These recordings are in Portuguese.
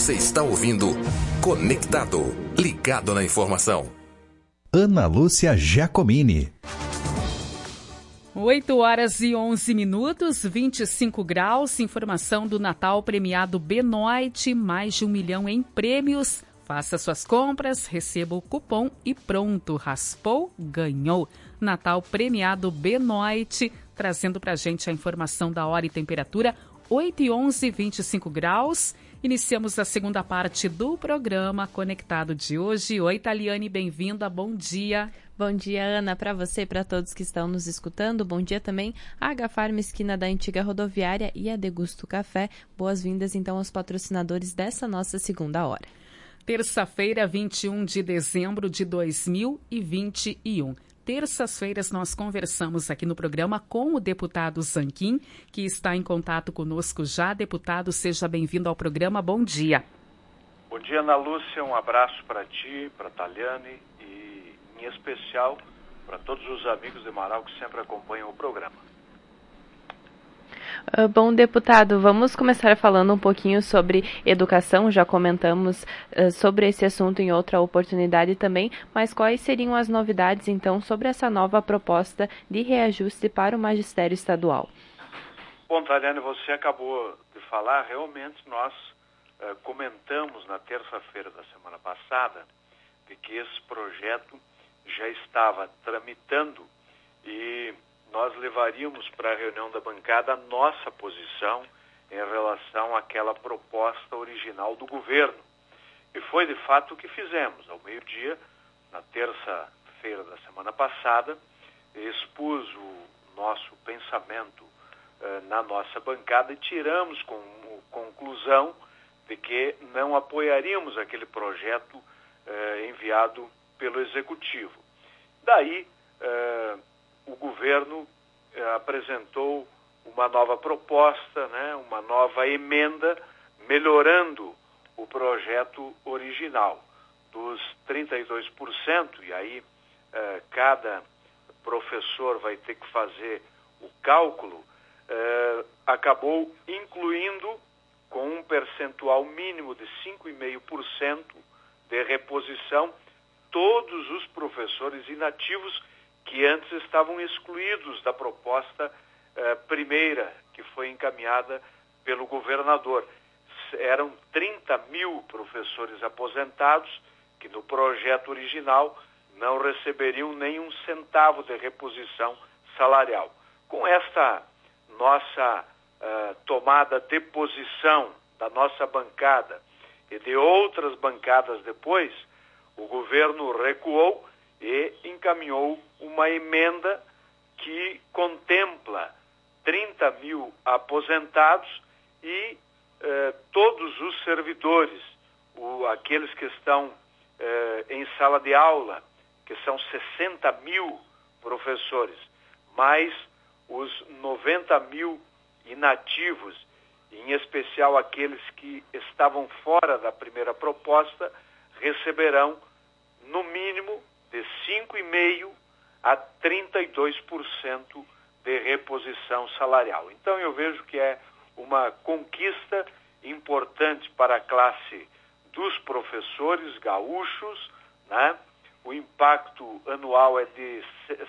Você está ouvindo Conectado, ligado na informação. Ana Lúcia Giacomini. 8h11, 25 graus. Informação do Natal premiado Benoit, mais de 1 milhão em prêmios. Faça suas compras, receba o cupom e pronto. Raspou, ganhou. Natal premiado Benoit, trazendo pra gente a informação da hora e temperatura. 8h11, 25 graus. Iniciamos a segunda parte do programa Conectado de hoje. Oi, Taliane, bem-vinda, bom dia. Bom dia, Ana, para você e para todos que estão nos escutando. Bom dia também a Agafarma, esquina da antiga rodoviária, e a Degusto Café. Boas-vindas, então, aos patrocinadores dessa nossa segunda hora. Terça-feira, 21 de dezembro de 2021. Terças-feiras nós conversamos aqui no programa com o deputado Zanquim, que está em contato conosco já. Deputado, seja bem-vindo ao programa. Bom dia. Bom dia, Ana Lúcia. Um abraço para ti, para a Taliane e, em especial, para todos os amigos de Marau que sempre acompanham o programa. Bom, deputado, vamos começar falando um pouquinho sobre educação. Já comentamos sobre esse assunto em outra oportunidade também, mas quais seriam as novidades, então, sobre essa nova proposta de reajuste para o magistério estadual? Bom, Taliane, você acabou de falar, realmente nós comentamos na terça-feira da semana passada de que esse projeto já estava tramitando e nós levaríamos para a reunião da bancada a nossa posição em relação àquela proposta original do governo. E foi de fato o que fizemos. Ao meio-dia, na terça-feira da semana passada, expus o nosso pensamento na nossa bancada e tiramos como conclusão de que não apoiaríamos aquele projeto enviado pelo Executivo. Daí, o governo apresentou uma nova proposta, né, uma nova emenda, melhorando o projeto original dos 32%, e aí cada professor vai ter que fazer o cálculo, acabou incluindo com um percentual mínimo de 5,5% de reposição todos os professores inativos que antes estavam excluídos da proposta primeira, que foi encaminhada pelo governador. Eram 30 mil professores aposentados que no projeto original não receberiam nem um centavo de reposição salarial. Com esta nossa tomada de posição da nossa bancada e de outras bancadas depois, o governo recuou e encaminhou uma emenda que contempla 30 mil aposentados e todos os servidores, aqueles que estão em sala de aula, que são 60 mil professores, mais os 90 mil inativos, em especial aqueles que estavam fora da primeira proposta, receberão no mínimo de 5,5% a 32% de reposição salarial. Então eu vejo que é uma conquista importante para a classe dos professores gaúchos, né? O impacto anual é de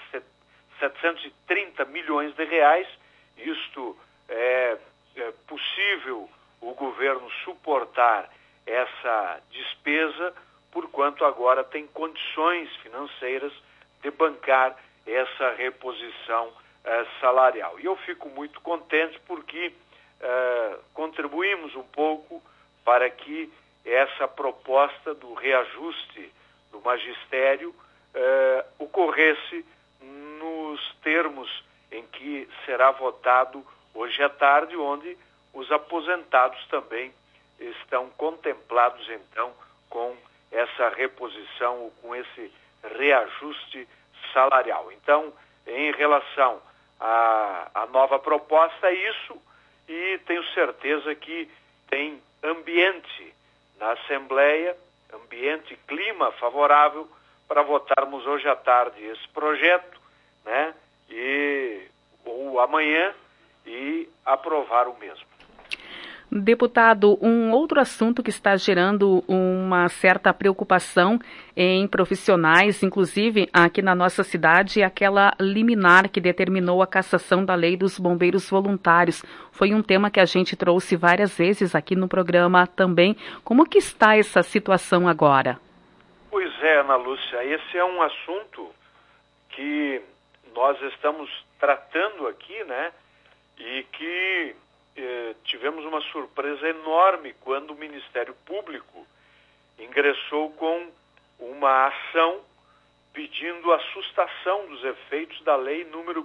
730 milhões de reais. Isto é possível o governo suportar essa despesa, porquanto agora tem condições financeiras de bancar essa reposição salarial. E eu fico muito contente porque contribuímos um pouco para que essa proposta do reajuste do magistério ocorresse nos termos em que será votado hoje à tarde, onde os aposentados também estão contemplados, então, com essa reposição ou com esse reajuste salarial. Então, em relação à nova proposta, é isso, e tenho certeza que tem ambiente na Assembleia, ambiente, clima favorável para votarmos hoje à tarde esse projeto, né, ou amanhã, e aprovar o mesmo. Deputado, um outro assunto que está gerando uma certa preocupação em profissionais, inclusive aqui na nossa cidade, é aquela liminar que determinou a cassação da lei dos bombeiros voluntários. Foi um tema que a gente trouxe várias vezes aqui no programa também. Como que está essa situação agora? Pois é, Ana Lúcia, esse é um assunto que nós estamos tratando aqui, né? E que tivemos uma surpresa enorme quando o Ministério Público ingressou com uma ação pedindo a sustação dos efeitos da lei número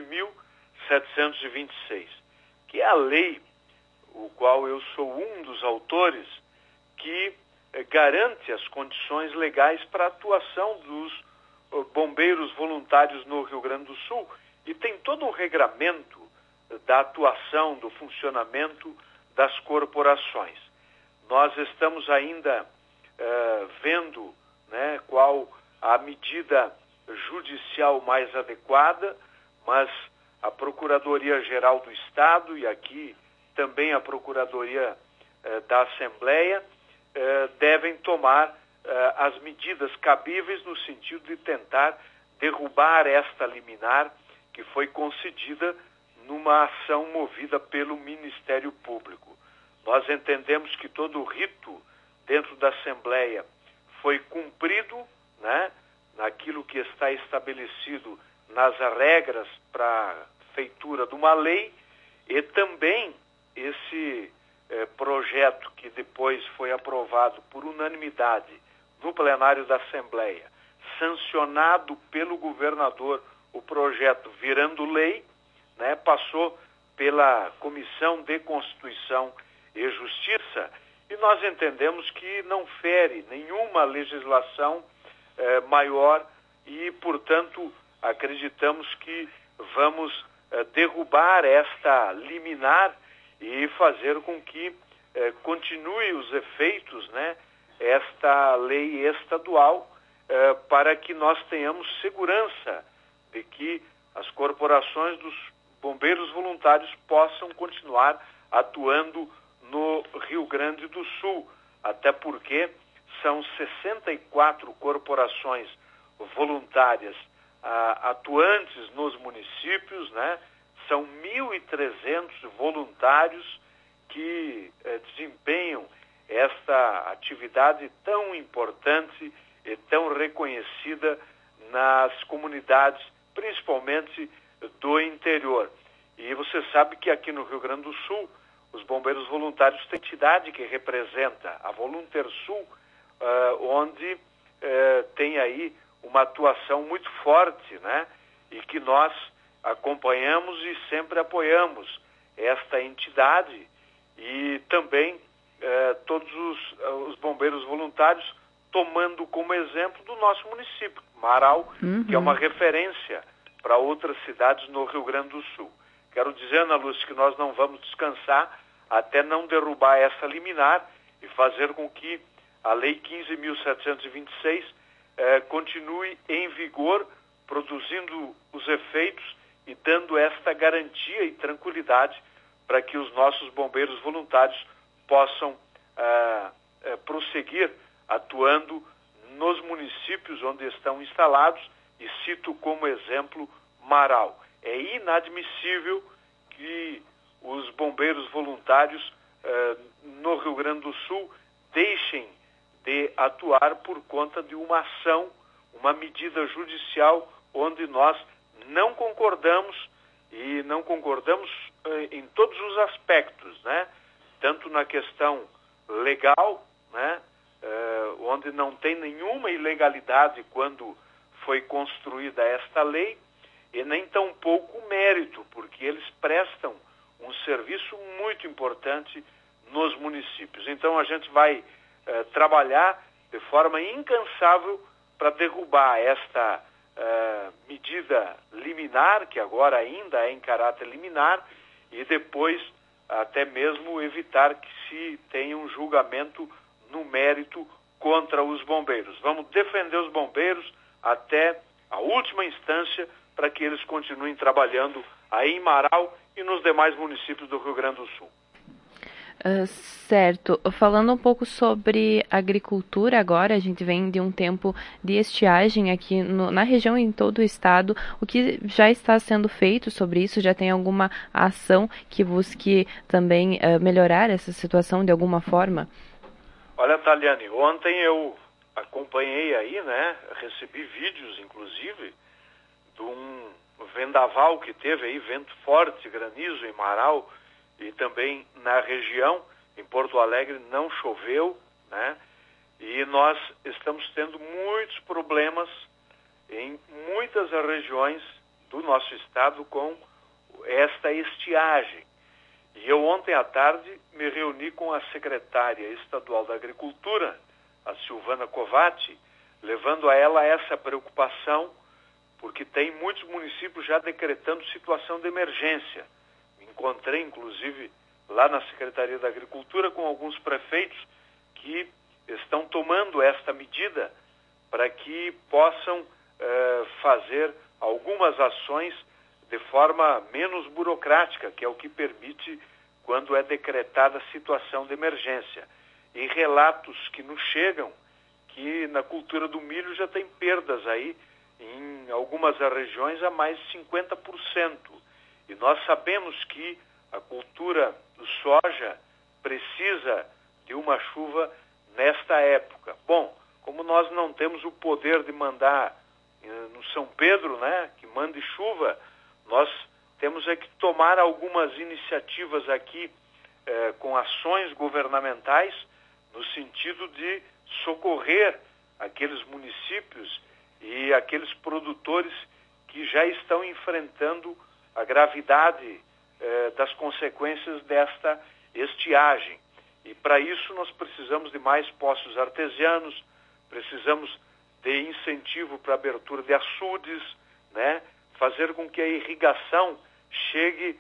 15.726, que é a lei, o qual eu sou um dos autores, que garante as condições legais para a atuação dos bombeiros voluntários no Rio Grande do Sul, e tem todo um regramento da atuação, do funcionamento das corporações. Nós estamos ainda vendo, né, qual a medida judicial mais adequada, mas a Procuradoria-Geral do Estado e aqui também a Procuradoria da Assembleia devem tomar as medidas cabíveis no sentido de tentar derrubar esta liminar que foi concedida numa ação movida pelo Ministério Público. Nós entendemos que todo o rito dentro da Assembleia foi cumprido, né, naquilo que está estabelecido nas regras para a feitura de uma lei, e também esse projeto que depois foi aprovado por unanimidade no plenário da Assembleia, sancionado pelo governador, o projeto virando lei, né, passou pela Comissão de Constituição e Justiça, e nós entendemos que não fere nenhuma legislação maior e, portanto, acreditamos que vamos derrubar esta liminar e fazer com que continue os efeitos, né, esta lei estadual, para que nós tenhamos segurança de que as corporações dos bombeiros voluntários possam continuar atuando no Rio Grande do Sul, até porque são 64 corporações voluntárias atuantes nos municípios, né? São 1.300 voluntários que desempenham esta atividade tão importante e tão reconhecida nas comunidades, principalmente do interior. E você sabe que aqui no Rio Grande do Sul, os bombeiros voluntários têm entidade que representa, a Voluntersul, onde tem aí uma atuação muito forte, né? E que nós acompanhamos e sempre apoiamos esta entidade e também todos os bombeiros voluntários, tomando como exemplo do nosso município, Marau, que é uma referência para outras cidades no Rio Grande do Sul. Quero dizer, Ana Lúcia, que nós não vamos descansar até não derrubar essa liminar e fazer com que a Lei 15.726 continue em vigor, produzindo os efeitos e dando esta garantia e tranquilidade para que os nossos bombeiros voluntários possam prosseguir atuando nos municípios onde estão instalados, e cito como exemplo Marau. É inadmissível que os bombeiros voluntários no Rio Grande do Sul deixem de atuar por conta de uma ação, uma medida judicial onde nós não concordamos, e não concordamos em todos os aspectos, né? Tanto na questão legal, né? Onde não tem nenhuma ilegalidade quando foi construída esta lei, e nem tampouco mérito, porque eles prestam um serviço muito importante nos municípios. Então a gente vai trabalhar de forma incansável para derrubar esta medida liminar, que agora ainda é em caráter liminar, e depois até mesmo evitar que se tenha um julgamento no mérito contra os bombeiros. Vamos defender os bombeiros até a última instância para que eles continuem trabalhando aí em Marau e nos demais municípios do Rio Grande do Sul. Certo. Falando um pouco sobre agricultura agora, a gente vem de um tempo de estiagem aqui na região e em todo o estado. O que já está sendo feito sobre isso? Já tem alguma ação que busque também melhorar essa situação de alguma forma? Olha, Taliane, ontem eu acompanhei aí, né, recebi vídeos, inclusive, de um vendaval que teve aí, vento forte, granizo em Marau, e também na região, em Porto Alegre, não choveu, né? E nós estamos tendo muitos problemas em muitas regiões do nosso estado com esta estiagem. E eu ontem à tarde me reuni com a secretária estadual da Agricultura, a Silvana Covatti, levando a ela essa preocupação, porque tem muitos municípios já decretando situação de emergência. Encontrei, inclusive, lá na Secretaria da Agricultura com alguns prefeitos que estão tomando esta medida para que possam fazer algumas ações de forma menos burocrática, que é o que permite quando é decretada a situação de emergência. E relatos que nos chegam que na cultura do milho já tem perdas aí em algumas regiões a mais de 50%. E nós sabemos que a cultura do soja precisa de uma chuva nesta época. Bom, como nós não temos o poder de mandar no São Pedro, né, que mande chuva, nós temos que tomar algumas iniciativas aqui com ações governamentais no sentido de socorrer aqueles municípios e aqueles produtores que já estão enfrentando a gravidade das consequências desta estiagem. E para isso nós precisamos de mais poços artesianos, precisamos de incentivo para a abertura de açudes, né? Fazer com que a irrigação chegue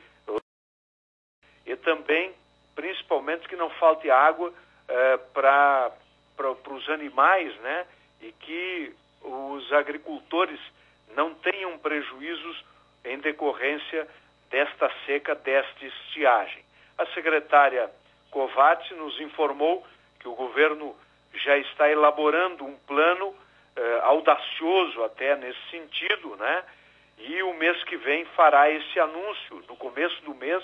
e também, principalmente, que não falte água para os animais, né? E que os agricultores não tenham prejuízos em decorrência desta seca, desta estiagem. A secretária Covatti nos informou que o governo já está elaborando um plano audacioso até nesse sentido, né? E o mês que vem fará esse anúncio, no começo do mês,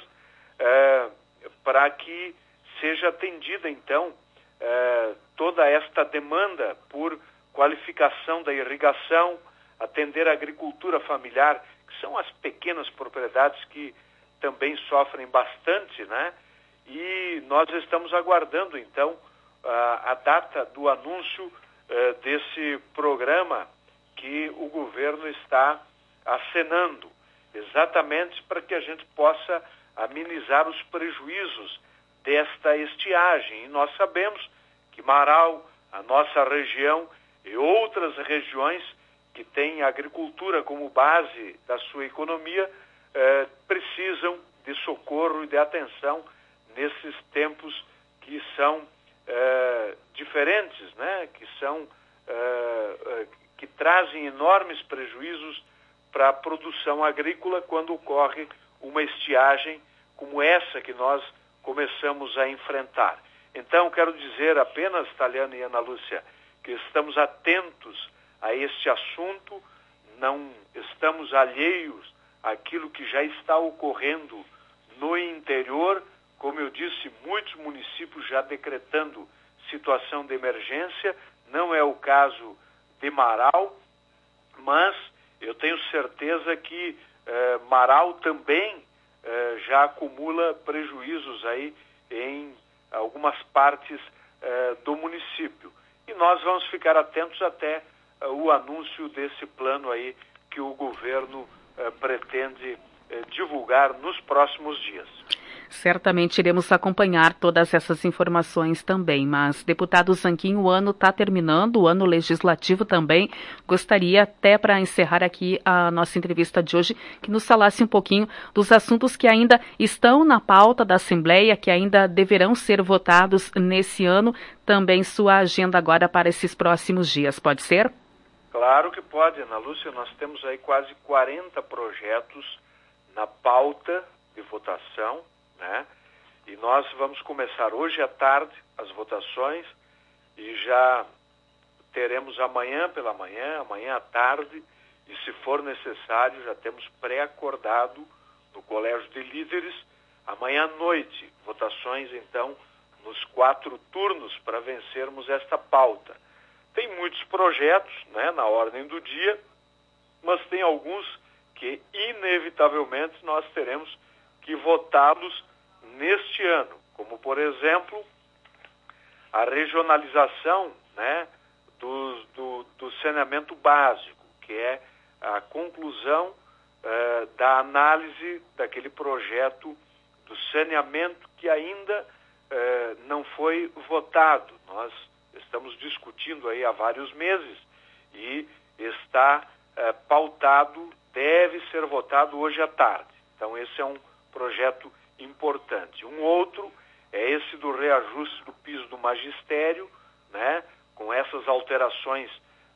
para que seja atendida, então, toda esta demanda por qualificação da irrigação, atender a agricultura familiar, que são as pequenas propriedades que também sofrem bastante, né? E nós estamos aguardando, então, a data do anúncio desse programa que o governo está acenando, exatamente para que a gente possa amenizar os prejuízos desta estiagem. E nós sabemos que Marau, a nossa região e outras regiões que têm a agricultura como base da sua economia, precisam de socorro e de atenção nesses tempos que são diferentes, né? Que trazem enormes prejuízos para a produção agrícola quando ocorre uma estiagem como essa que nós começamos a enfrentar. Então, quero dizer apenas, Taliana e Ana Lúcia, que estamos atentos a este assunto, não estamos alheios àquilo que já está ocorrendo no interior. Como eu disse, muitos municípios já decretando situação de emergência, não é o caso de Marau, mas eu tenho certeza que Marau também já acumula prejuízos aí em algumas partes do município. E nós vamos ficar atentos até o anúncio desse plano aí que o governo pretende divulgar nos próximos dias. Certamente iremos acompanhar todas essas informações também, mas, deputado Zanquim, o ano está terminando, o ano legislativo também. Gostaria, até para encerrar aqui a nossa entrevista de hoje, que nos falasse um pouquinho dos assuntos que ainda estão na pauta da Assembleia, que ainda deverão ser votados nesse ano, também sua agenda agora para esses próximos dias. Pode ser? Claro que pode, Ana Lúcia. Nós temos aí quase 40 projetos na pauta de votação, né? E nós vamos começar hoje à tarde as votações e já teremos amanhã pela manhã, amanhã à tarde, e se for necessário, já temos pré-acordado no Colégio de Líderes, amanhã à noite, votações então nos 4 turnos para vencermos esta pauta. Tem muitos projetos, né, na ordem do dia, mas tem alguns que inevitavelmente nós teremos que votá-los neste ano, como por exemplo a regionalização, né, do saneamento básico, que é a conclusão da análise daquele projeto do saneamento que ainda não foi votado. Nós estamos discutindo aí há vários meses e está pautado, deve ser votado hoje à tarde. Então esse é um projeto importante. Um outro é esse do reajuste do piso do magistério, né, com essas alterações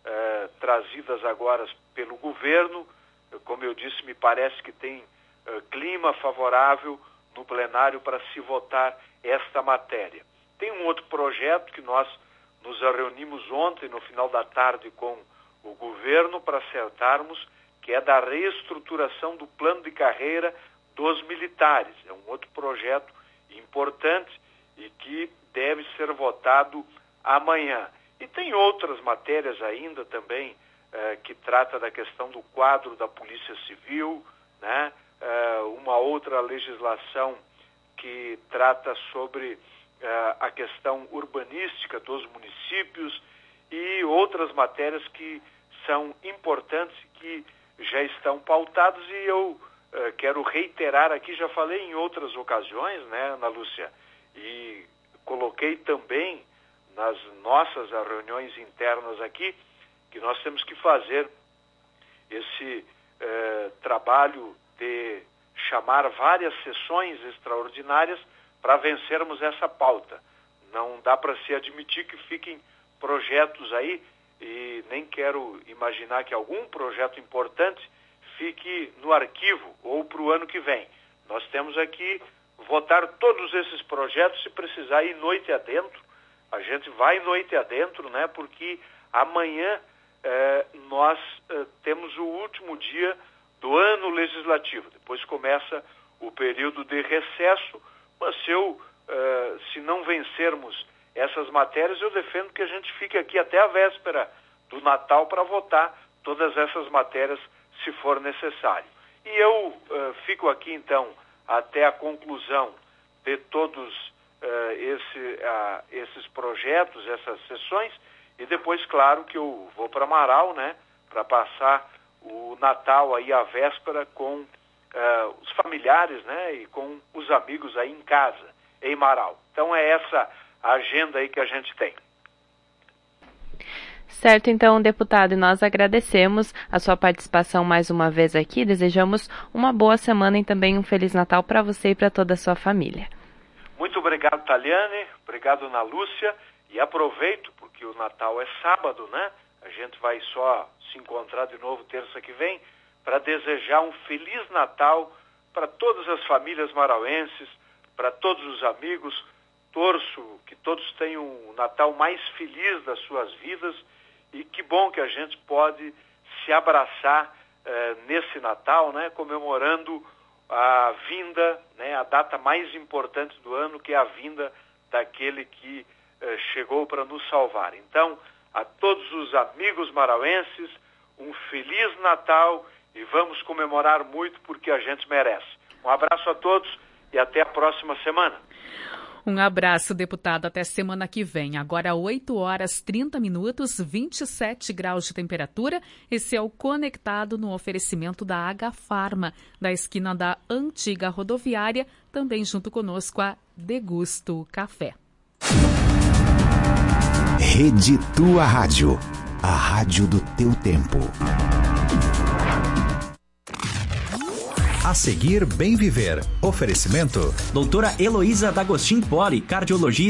trazidas agora pelo governo. Como eu disse, me parece que tem clima favorável no plenário para se votar esta matéria. Tem um outro projeto que nós nos reunimos ontem, no final da tarde, com o governo para acertarmos, que é da reestruturação do plano de carreira dos militares. É um outro projeto importante e que deve ser votado amanhã. E tem outras matérias ainda também que trata da questão do quadro da Polícia Civil, né? Uma outra legislação que trata sobre a questão urbanística dos municípios e outras matérias que são importantes, que já estão pautadas, e eu quero reiterar aqui, já falei em outras ocasiões, né, Ana Lúcia, e coloquei também nas nossas reuniões internas aqui, que nós temos que fazer esse trabalho de chamar várias sessões extraordinárias para vencermos essa pauta. Não dá para se admitir que fiquem projetos aí, e nem quero imaginar que algum projeto importante fique no arquivo ou para o ano que vem. Nós temos aqui votar todos esses projetos, se precisar ir noite adentro. A gente vai noite adentro, né? Porque amanhã nós temos o último dia do ano legislativo. Depois começa o período de recesso, mas se não vencermos essas matérias, eu defendo que a gente fique aqui até a véspera do Natal para votar todas essas matérias, se for necessário. E eu fico aqui, então, até a conclusão de todos esses projetos, essas sessões, e depois, claro, que eu vou para Marau, né, para passar o Natal aí, a véspera, com os familiares, né, e com os amigos aí em casa, em Marau. Então é essa a agenda aí que a gente tem. Certo, então, deputado, e nós agradecemos a sua participação mais uma vez aqui, desejamos uma boa semana e também um Feliz Natal para você e para toda a sua família. Muito obrigado, Taliane, obrigado, Ana Lúcia, e aproveito, porque o Natal é sábado, né? A gente vai só se encontrar de novo terça que vem, para desejar um Feliz Natal para todas as famílias marauenses, para todos os amigos. Torço que todos tenham um Natal mais feliz das suas vidas, e que bom que a gente pode se abraçar nesse Natal, né, comemorando a vinda, né, a data mais importante do ano, que é a vinda daquele que chegou para nos salvar. Então, a todos os amigos marauenses, um Feliz Natal, e vamos comemorar muito porque a gente merece. Um abraço a todos e até a próxima semana. Um abraço, deputado. Até semana que vem. Agora 8h30, 27 graus de temperatura. Esse é o Conectado, no oferecimento da H-Farma, da esquina da antiga rodoviária, também junto conosco a Degusto Café. Rede Tua Rádio, a rádio do teu tempo. A seguir, Bem Viver. Oferecimento. Doutora Heloísa D'Agostin Poli, cardiologia